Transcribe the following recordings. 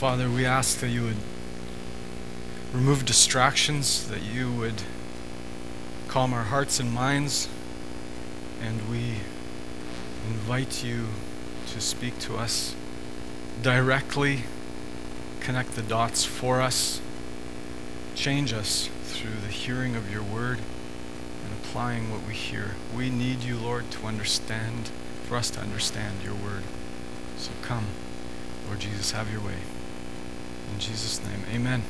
Father, we ask that you would remove distractions, that you would calm our hearts and minds, and we invite you to speak to us directly, connect the dots for us, change us through the hearing of your word and applying what we hear. We need you, Lord, to understand, for us to understand your word. So come, Lord Jesus, have your way. In Jesus' name, amen.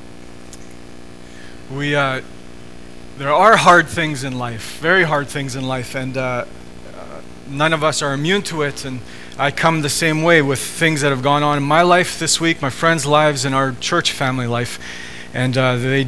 There are hard things in life, very hard things in life, and none of us are immune to it, and I come the same way with things that have gone on in my life this week, my friends' lives, and our church family life, and it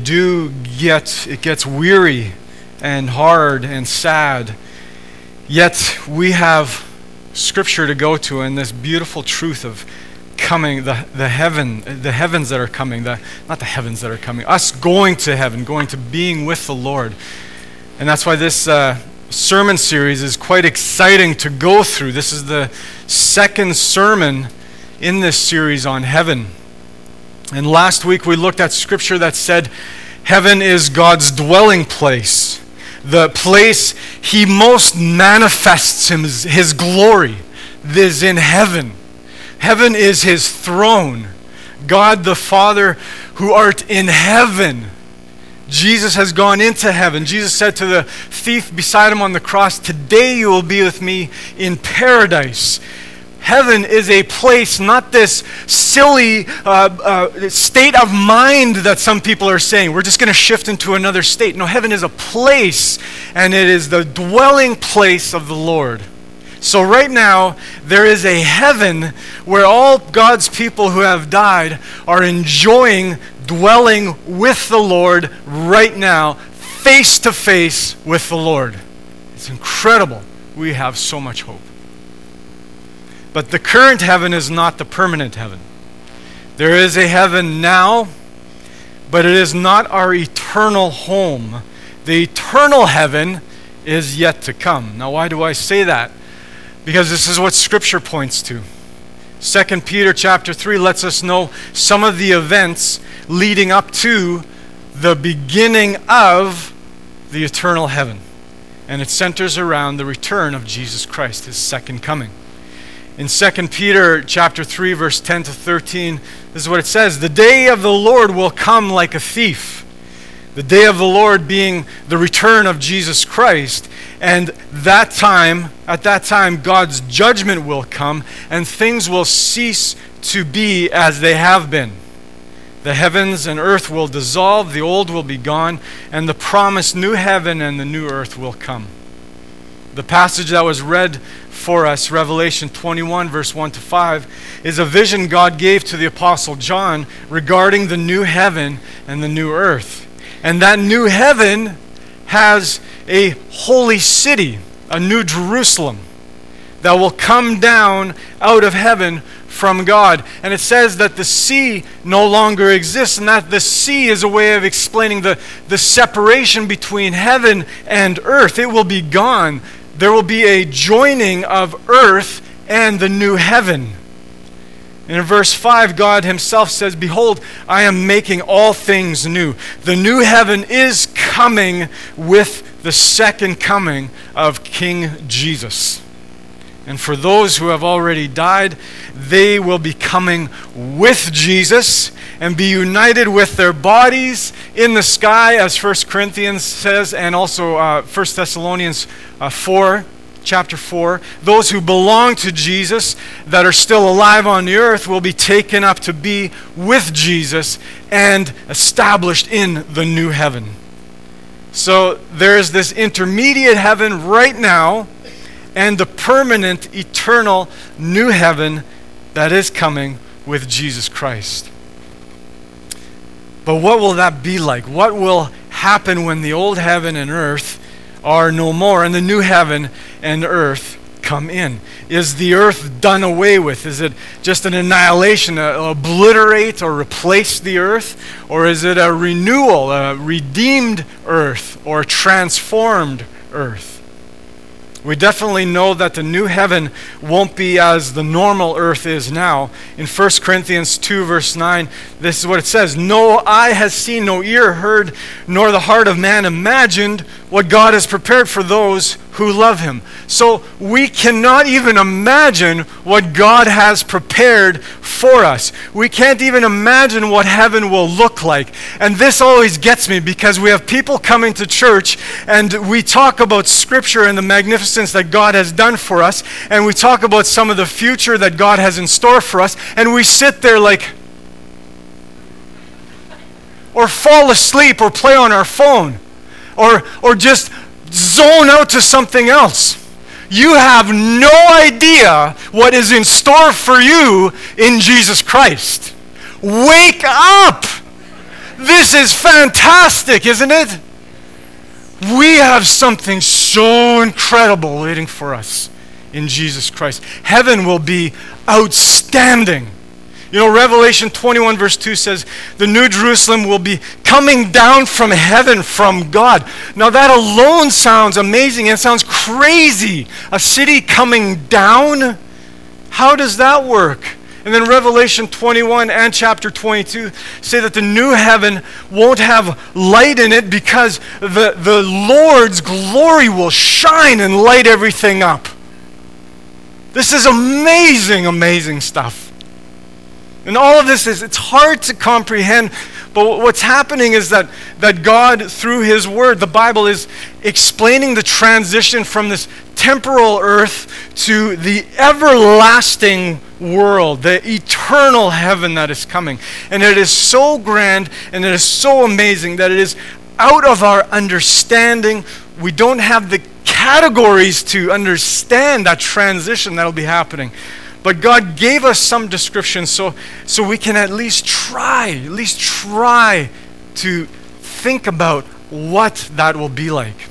gets weary and hard and sad, yet we have Scripture to go to and this beautiful truth of coming, the heavens that are coming, not the heavens that are coming, us going to heaven, going to being with the Lord. And that's why this sermon series is quite exciting to go through. This is the second sermon in this series on heaven. And last week we looked at scripture that said heaven is God's dwelling place, the place he most manifests his glory is in heaven. Heaven is his throne. God the Father who art in heaven. Jesus has gone into heaven. Jesus said to the thief beside him on the cross, "Today you will be with me in paradise." Heaven is a place, not this silly state of mind that some people are saying. We're just going to shift into another state. No, heaven is a place, and it is the dwelling place of the Lord. So right now, there is a heaven where all God's people who have died are enjoying dwelling with the Lord right now, face to face with the Lord. It's incredible. We have so much hope. But the current heaven is not the permanent heaven. There is a heaven now, but it is not our eternal home. The eternal heaven is yet to come. Now, why do I say that? Because this is what Scripture points to. 2 Peter chapter 3 lets us know some of the events leading up to the beginning of the eternal heaven. And it centers around the return of Jesus Christ, his second coming. In 2 Peter chapter 3, verse 10 to 13, this is what it says: "The day of the Lord will come like a thief." The day of the Lord being the return of Jesus Christ. And at that time, God's judgment will come, and things will cease to be as they have been. The heavens and earth will dissolve, the old will be gone, and the promised new heaven and the new earth will come. The passage that was read for us, Revelation 21, verse 1 to 5, is a vision God gave to the Apostle John regarding the new heaven and the new earth. And that new heaven has a holy city, a new Jerusalem, that will come down out of heaven from God. And it says that the sea no longer exists, and that the sea is a way of explaining the separation between heaven and earth. It will be gone. There will be a joining of earth and the new heaven. And in verse 5, God himself says, "Behold, I am making all things new." The new heaven is coming with the second coming of King Jesus. And for those who have already died, they will be coming with Jesus and be united with their bodies in the sky, as 1 Corinthians says, and also 1 Thessalonians 4. Chapter 4, those who belong to Jesus that are still alive on the earth will be taken up to be with Jesus and established in the new heaven. So there is this intermediate heaven right now and the permanent, eternal new heaven that is coming with Jesus Christ. But what will that be like? What will happen when the old heaven and earth are no more and the new heaven and earth come in? Is the earth done away with? Is it just an annihilation, obliterate or replace the earth? Or is it a renewal, a redeemed earth or transformed earth? We definitely know that the new heaven won't be as the normal earth is now. In 1 Corinthians 2, verse 9, this is what it says: "No eye has seen, no ear heard, nor the heart of man imagined what God has prepared for those who love him." So we cannot even imagine what God has prepared for us. We can't even imagine what heaven will look like. And this always gets me, because we have people coming to church and we talk about Scripture and the magnificence that God has done for us, and we talk about some of the future that God has in store for us, and we sit there like, or fall asleep, or play on our phone, or just zone out to something else. You have no idea what is in store for you in Jesus Christ. Wake up! This is fantastic, isn't it? We have something so incredible waiting for us in Jesus Christ. Heaven will be outstanding. You know, Revelation 21 verse 2 says, the New Jerusalem will be coming down from heaven from God. Now that alone sounds amazing. It sounds crazy. A city coming down? How does that work? And then Revelation 21 and chapter 22 say that the new heaven won't have light in it, because the Lord's glory will shine and light everything up. This is amazing, amazing stuff. And all of this it's hard to comprehend, but what's happening is that God, through His Word, the Bible, is explaining the transition from this temporal earth to the everlasting world, the eternal heaven that is coming. And it is so grand and it is so amazing that it is out of our understanding. We don't have the categories to understand that transition that will be happening. But God gave us some description so we can at least try to think about what that will be like.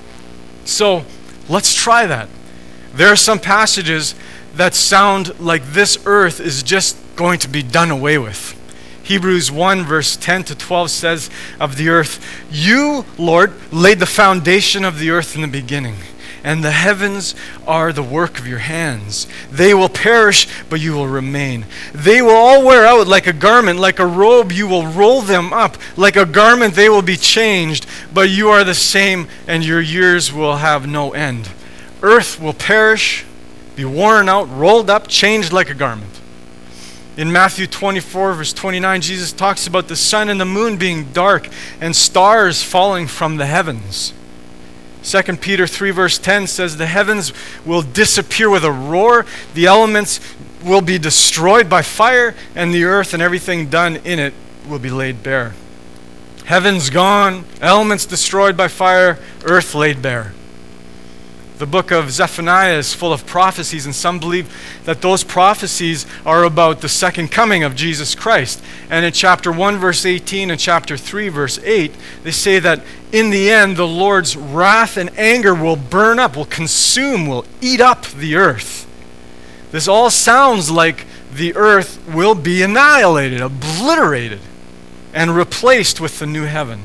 So let's try that. There are some passages that sound like this earth is just going to be done away with. Hebrews 1 verse 10 to 12 says of the earth, "You, Lord, laid the foundation of the earth in the beginning, and the heavens are the work of your hands. They will perish, but you will remain. They will all wear out like a garment, like a robe you will roll them up. Like a garment they will be changed, but you are the same, and your years will have no end." Earth will perish, be worn out, rolled up, changed like a garment. In Matthew 24 verse 29, Jesus talks about the sun and the moon being dark and stars falling from the heavens. 2 Peter 3 verse 10 says the heavens will disappear with a roar, the elements will be destroyed by fire, and the earth and everything done in it will be laid bare. Heavens gone, elements destroyed by fire, earth laid bare. The book of Zephaniah is full of prophecies, and some believe that those prophecies are about the second coming of Jesus Christ. And in chapter 1 verse 18 and chapter 3 verse 8, they say that in the end the Lord's wrath and anger will burn up, will consume, will eat up the earth. This all sounds like the earth will be annihilated, obliterated, and replaced with the new heaven.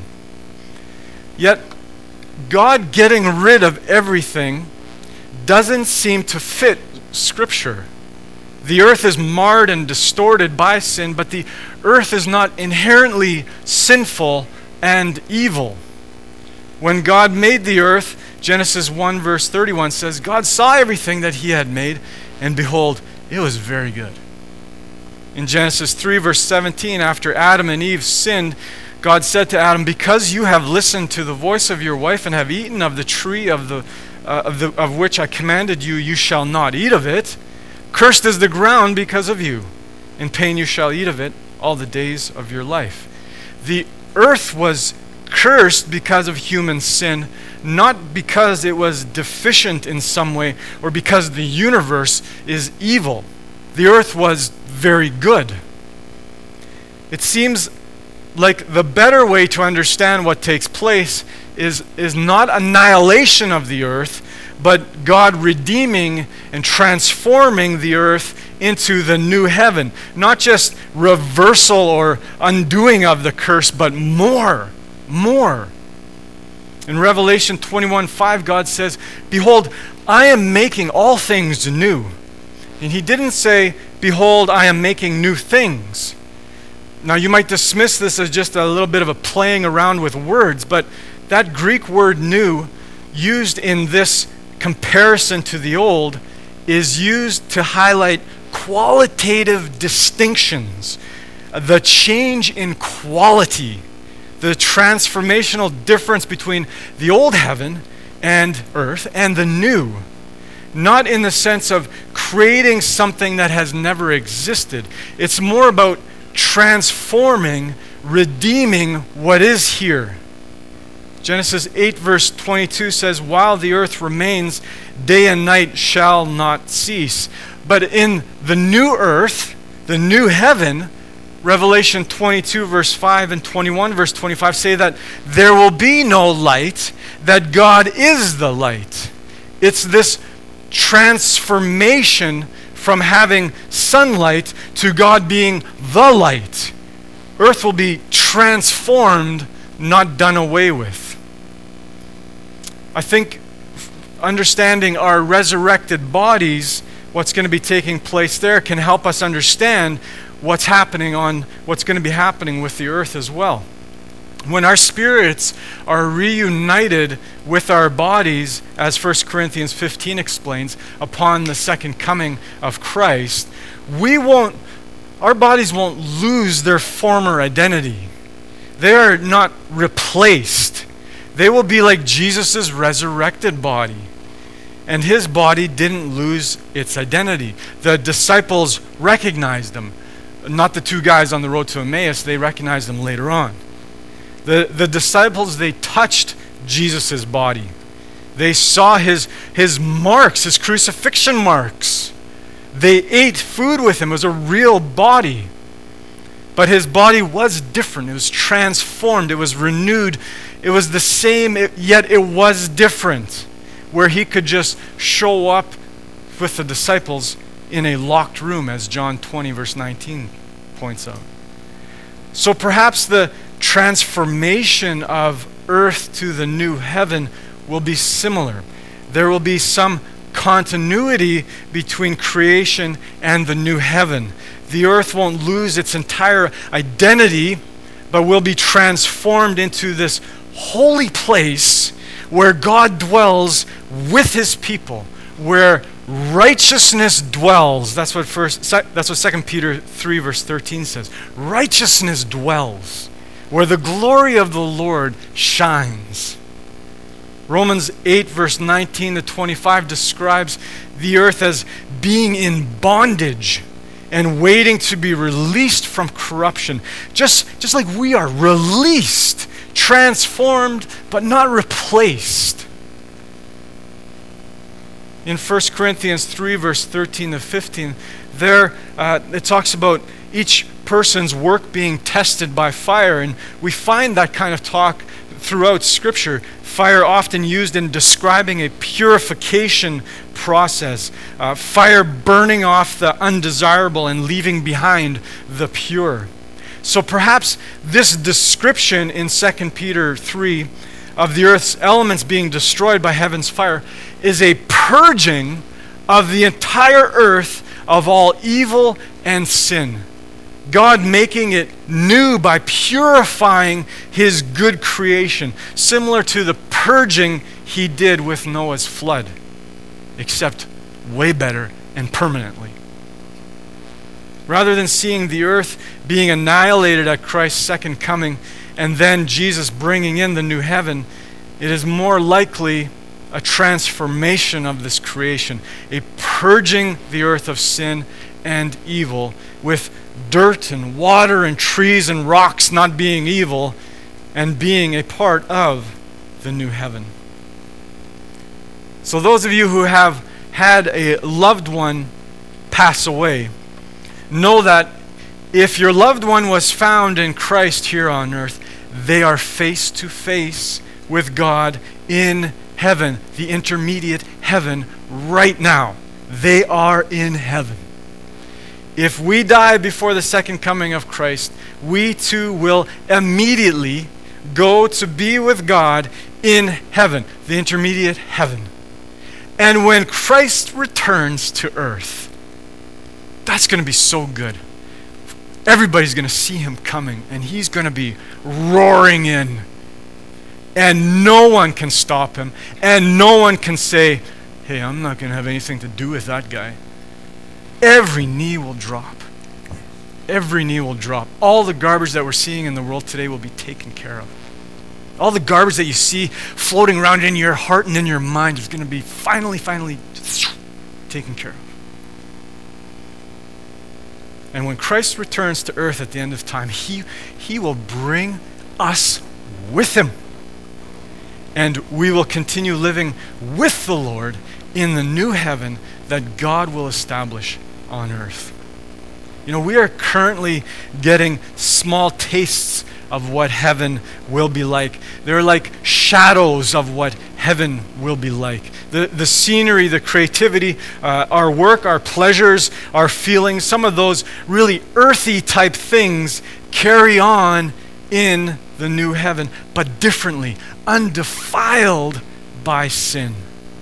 Yet God getting rid of everything doesn't seem to fit Scripture. The earth is marred and distorted by sin, but the earth is not inherently sinful and evil. When God made the earth, Genesis 1 verse 31 says, God saw everything that He had made, and behold, it was very good. In Genesis 3 verse 17, after Adam and Eve sinned, God said to Adam, because you have listened to the voice of your wife and have eaten of the tree of which I commanded you, you shall not eat of it. Cursed is the ground because of you. In pain you shall eat of it all the days of your life. The earth was cursed because of human sin, not because it was deficient in some way or because the universe is evil. The earth was very good. It seems like the better way to understand what takes place is not annihilation of the earth, but God redeeming and transforming the earth into the new heaven. Not just reversal or undoing of the curse, but more. In Revelation 21:5, God says, "Behold, I am making all things new." And he didn't say, "Behold, I am making new things." Now, you might dismiss this as just a little bit of a playing around with words, but that Greek word "new," used in this comparison to the old, is used to highlight qualitative distinctions, the change in quality, the transformational difference between the old heaven and earth and the new. Not in the sense of creating something that has never existed. It's more about transforming, redeeming what is here. Genesis 8 verse 22 says, "While the earth remains, day and night shall not cease." But in the new earth, the new heaven, Revelation 22 verse 5 and 21 verse 25 say that there will be no light, that God is the light. It's this transformation from having sunlight to God being the light. Earth will be transformed, not done away with. I think understanding our resurrected bodies, what's going to be taking place there, can help us understand what's going to be happening with the earth as well. When our spirits are reunited with our bodies, as 1 Corinthians 15 explains, upon the second coming of Christ, our bodies won't lose their former identity. They are not replaced. They will be like Jesus' resurrected body. And his body didn't lose its identity. The disciples recognized him. Not the two guys on the road to Emmaus, they recognized him later on. The disciples, they touched Jesus' body. They saw his marks, his crucifixion marks. They ate food with him. It was a real body. But his body was different. It was transformed. It was renewed. It was the same, yet it was different. Where he could just show up with the disciples in a locked room, as John 20 verse 19 points out. So perhaps the transformation of earth to the new heaven will be similar. There will be some continuity between creation and the new heaven. The earth won't lose its entire identity, but will be transformed into this holy place where God dwells with his people, where righteousness dwells. That's what 2 Peter 3 verse 13 says. Righteousness dwells, where the glory of the Lord shines. Romans 8 verse 19 to 25 describes the earth as being in bondage and waiting to be released from corruption. Just like we are released, transformed, but not replaced. In 1 Corinthians 3 verse 13 to 15, there it talks about each person's work being tested by fire, and we find that kind of talk throughout Scripture. Fire often used in describing a purification process. Fire burning off the undesirable and leaving behind the pure. So perhaps this description in 2 Peter 3 of the earth's elements being destroyed by heaven's fire is a purging of the entire earth of all evil and sin. God making it new by purifying his good creation, similar to the purging he did with Noah's flood, except way better and permanently. Rather than seeing the earth being annihilated at Christ's second coming and then Jesus bringing in the new heaven, it is more likely a transformation of this creation, a purging the earth of sin and evil, with dirt and water and trees and rocks not being evil and being a part of the new heaven. So those of you who have had a loved one pass away, know that if your loved one was found in Christ here on earth, they are face to face with God in heaven, the intermediate heaven right now. They are in heaven. If we die before the second coming of Christ, we too will immediately go to be with God in heaven, the intermediate heaven. And when Christ returns to earth, that's going to be so good. Everybody's going to see him coming, and he's going to be roaring in. And no one can stop him, and no one can say, hey, I'm not going to have anything to do with that guy. Every knee will drop. Every knee will drop. All the garbage that we're seeing in the world today will be taken care of. All the garbage that you see floating around in your heart and in your mind is going to be finally taken care of. And when Christ returns to earth at the end of time, he will bring us with him. And we will continue living with the Lord in the new heaven that God will establish on earth. You know, we are currently getting small tastes of what heaven will be like. They're like shadows of what heaven will be like. The scenery, the creativity, our work, our pleasures, our feelings, some of those really earthy type things carry on in the new heaven, but differently, undefiled by sin.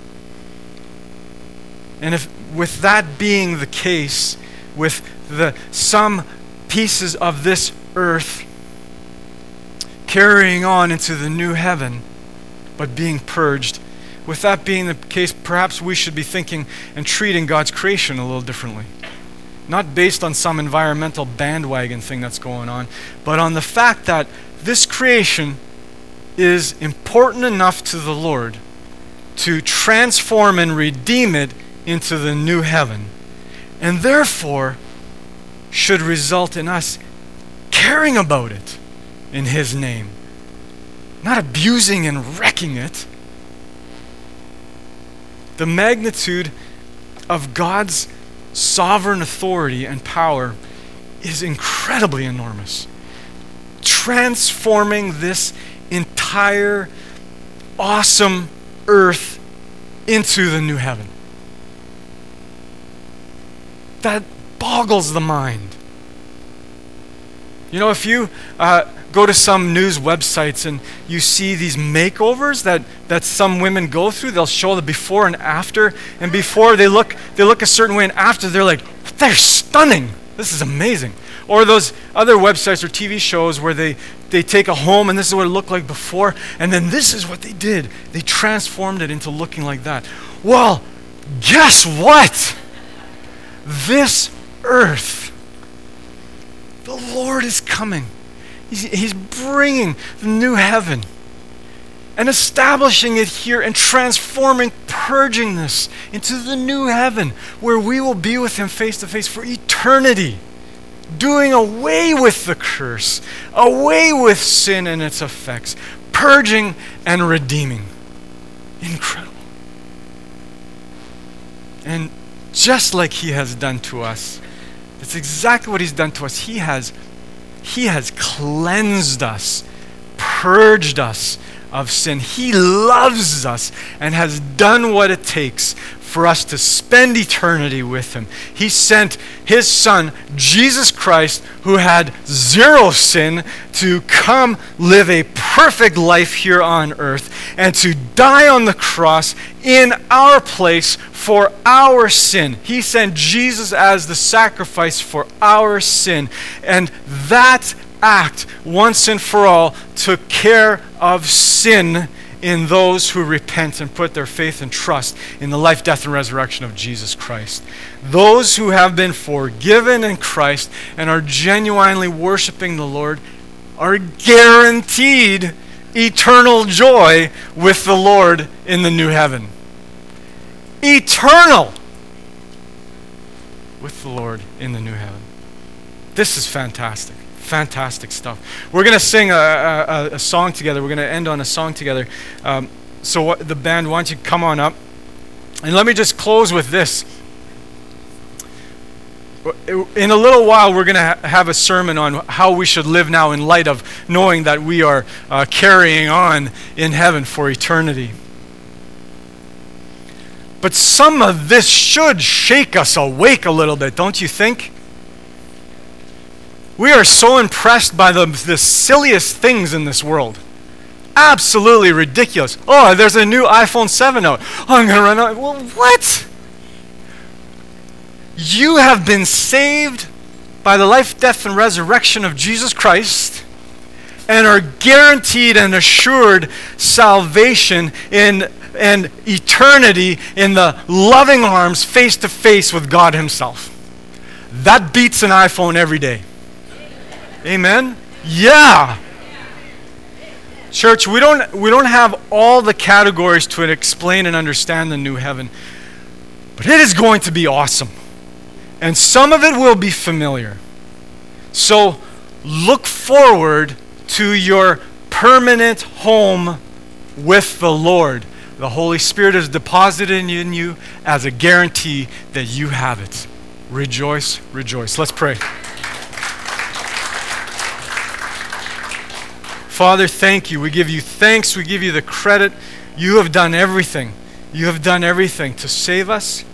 And if with that being the case, with some pieces of this earth carrying on into the new heaven, but being purged, with that being the case, perhaps we should be thinking and treating God's creation a little differently. Not based on some environmental bandwagon thing that's going on, but on the fact that this creation is important enough to the Lord to transform and redeem it into the new heaven, and therefore should result in us caring about it in his name, not abusing and wrecking it. The magnitude of God's sovereign authority and power is incredibly enormous, transforming this entire awesome earth into the new heaven. That boggles the mind. You know, if you go to some news websites and you see these makeovers that some women go through, they'll show the before and after, and before they look a certain way, and after they're like, they're stunning. This is amazing. Or those other websites or TV shows where they take a home and this is what it looked like before, and then this is what they did. They transformed it into looking like that. Well, guess what? This earth, the Lord is coming. He's bringing the new heaven and establishing it here and transforming, purging this into the new heaven where we will be with him face to face for eternity, doing away with the curse, away with sin and its effects, purging and redeeming. Incredible. And just like he has done to us, it's exactly what he's done to us. He has cleansed us, purged us of sin. He loves us and has done what it takes for us to spend eternity with him. He sent his son, Jesus Christ, who had zero sin, to come live a perfect life here on earth and to die on the cross in our place for our sin. He sent Jesus as the sacrifice for our sin. And that act, once and for all, took care of sin in those who repent and put their faith and trust in the life, death, and resurrection of Jesus Christ. Those who have been forgiven in Christ and are genuinely worshiping the Lord are guaranteed eternal joy with the Lord in the new heaven. Eternal with the Lord in the new heaven. This is fantastic. Fantastic stuff. We're going to sing a song together. We're going to end on a song together. So the band, why don't you come on up? And let me just close with this. In a little while, we're going to have a sermon on how we should live now in light of knowing that we are carrying on in heaven for eternity. But some of this should shake us awake a little bit, don't you think? We are so impressed by the silliest things in this world. absolutely ridiculous. Oh, there's a new iPhone 7 out. Oh, I'm going to run out. Well, what? You have been saved by the life, death, and resurrection of Jesus Christ and are guaranteed and assured salvation and eternity in the loving arms face to face with God himself. That beats an iPhone every day. Amen? Yeah. Church, we don't have all the categories to explain and understand the new heaven, but it is going to be awesome. And some of it will be familiar. So look forward to your permanent home with the Lord. The Holy Spirit is deposited in you as a guarantee that you have it. Rejoice, rejoice. Let's pray. Father, thank you. We give you thanks. We give you the credit. You have done everything. You have done everything to save us.